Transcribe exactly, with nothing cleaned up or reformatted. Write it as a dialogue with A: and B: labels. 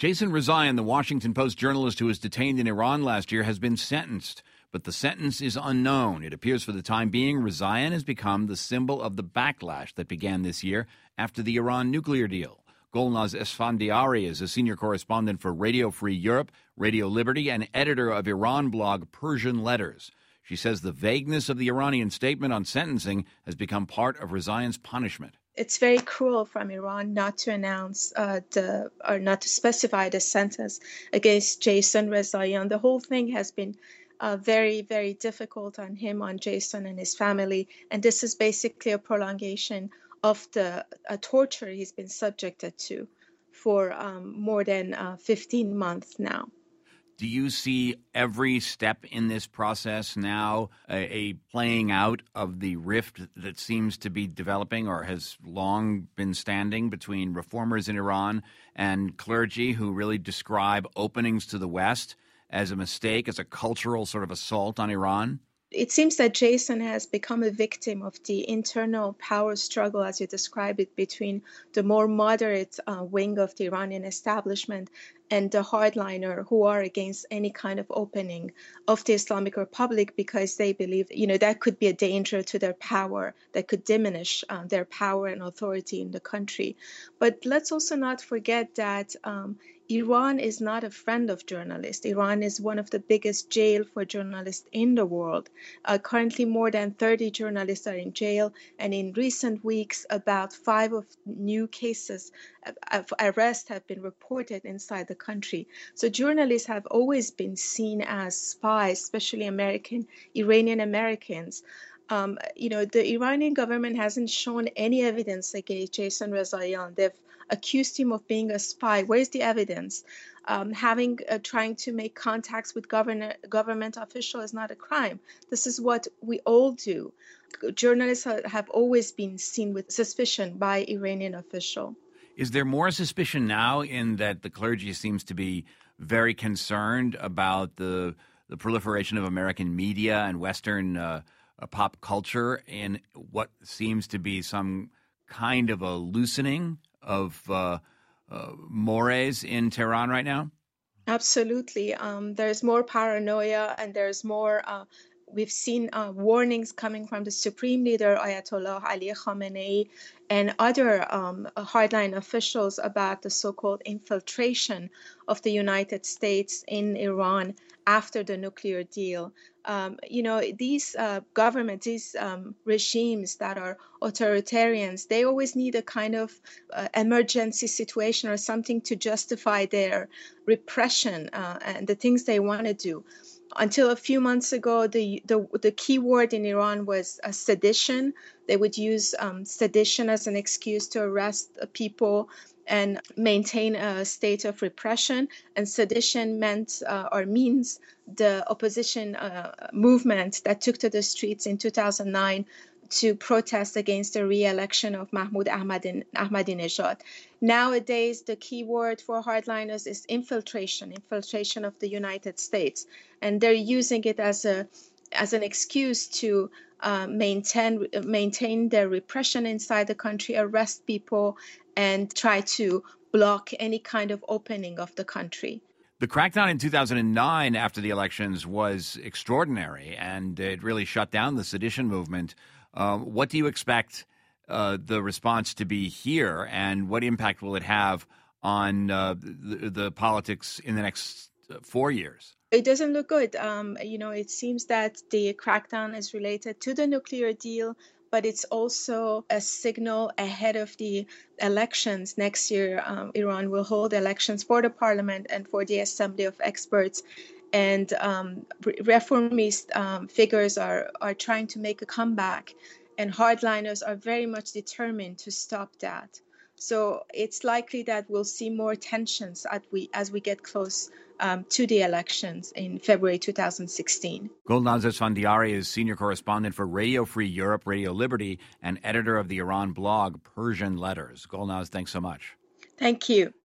A: Jason Rezaian, the Washington Post journalist who was detained in Iran last year, has been sentenced, but the sentence is unknown. It appears for the time being, Rezaian has become the symbol of the backlash that began this year after the Iran nuclear deal. Golnaz Esfandiari is a senior correspondent for Radio Free Europe, Radio Liberty, and editor of Iran blog Persian Letters. She says the vagueness of the Iranian statement on sentencing has become part of Rezaian's punishment.
B: It's very cruel from Iran not to announce uh, the or not to specify the sentence against Jason Rezaian. The whole thing has been uh, very, very difficult on him, on Jason and his family. And this is basically a prolongation of the uh, torture he's been subjected to for um, more than uh, fifteen months now.
A: Do you see every step in this process now a, a playing out of the rift that seems to be developing or has long been standing between reformers in Iran and clergy who really describe openings to the West as a mistake, as a cultural sort of assault on Iran?
B: It seems that Jason has become a victim of the internal power struggle, as you describe it, between the more moderate uh, wing of the Iranian establishment and the hardliner who are against any kind of opening of the Islamic Republic because they believe, you know, that could be a danger to their power, that could diminish uh, their power and authority in the country. But let's also not forget that um, Iran is not a friend of journalists. Iran is one of the biggest jails for journalists in the world. Uh, currently, more than thirty journalists are in jail, and in recent weeks, about five of new cases of arrest have been reported inside the country. So journalists have always been seen as spies, especially American, Iranian Americans. Um, you know, the Iranian government hasn't shown any evidence against Jason Rezaian. They've accused him of being a spy. Where's the evidence? Um, having uh, trying to make contacts with governor, government official is not a crime. This is what we all do. Journalists have always been seen with suspicion by Iranian official.
A: Is there more suspicion now in that the clergy seems to be very concerned about the the proliferation of American media and Western uh, uh, pop culture in what seems to be some kind of a loosening of uh, uh, mores in Tehran right now?
B: Absolutely. Um, there's more paranoia and there's more uh, We've seen uh, warnings coming from the Supreme Leader, Ayatollah Ali Khamenei, and other um, hardline officials about the so-called infiltration of the United States in Iran after the nuclear deal. Um, you know, these uh, governments, these um, regimes that are authoritarians, they always need a kind of uh, emergency situation or something to justify their repression uh, and the things they want to do. Until a few months ago, the the, the key word in Iran was uh, sedition. They would use um, sedition as an excuse to arrest uh, people and maintain a state of repression. And sedition meant uh, or means the opposition uh, movement that took to the streets in two thousand nine to protest against the re-election of Mahmoud Ahmadinejad. Nowadays, the key word for hardliners is infiltration, infiltration of the United States. And they're using it as a as an excuse to uh, maintain maintain their repression inside the country, arrest people, and try to block any kind of opening of the country.
A: The crackdown in two thousand nine after the elections was extraordinary, and it really shut down the sedition movement. Uh, what do you expect uh, the response to be here, and what impact will it have on uh, the, the politics in the next four years?
B: It doesn't look good. Um, you know, it seems that the crackdown is related to the nuclear deal, but it's also a signal ahead of the elections next year. Um, Iran will hold elections for the parliament and for the assembly of experts. And um, reformist um, figures are, are trying to make a comeback, and hardliners are very much determined to stop that. So it's likely that we'll see more tensions as we, as we get close um, to the elections in February two thousand sixteen.
A: Golnaz Esfandiari is senior correspondent for Radio Free Europe, Radio Liberty, and editor of the Iran blog Persian Letters. Golnaz, thanks so much.
B: Thank you.